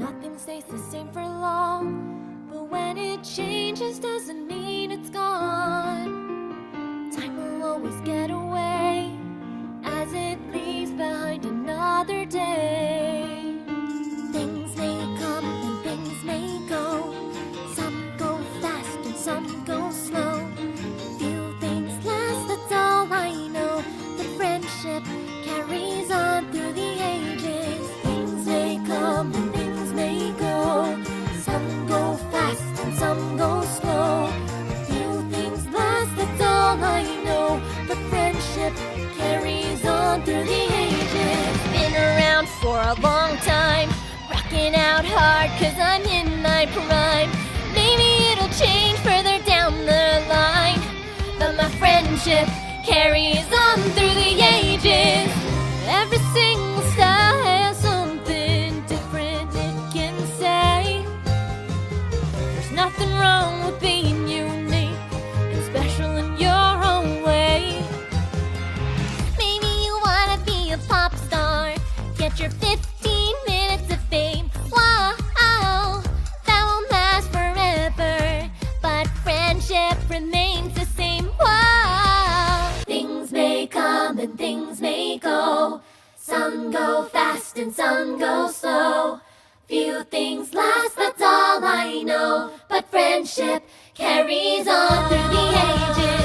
Nothing stays the same for long, but when it changes doesn't mean it's gone. Time will always get away as it leaves behind another day. Things may come and things may go. Some go fast and some go slow. Few things last, that's all I know. The friendship carries on through the ages. Things may come and things may go. Some go fast and some go slow. Few things last, that's all I know. But friendship carries on through the ages. Been around for a long time, rocking out hard 'cause I'm in my prime. Maybe it'll change further down the line, but my friendship carries on through the ages. Every single style has something different it can say. There's nothing wrong with being unique and special in your own way. Maybe you wanna be a pop star, get your 15 minutes of fame. Wow, that won't last forever, but friendship remains the same. Wow. Things may come and things may go. Some go fast and some go slow. Few things last, that's all I know. But friendship carries on through the ages.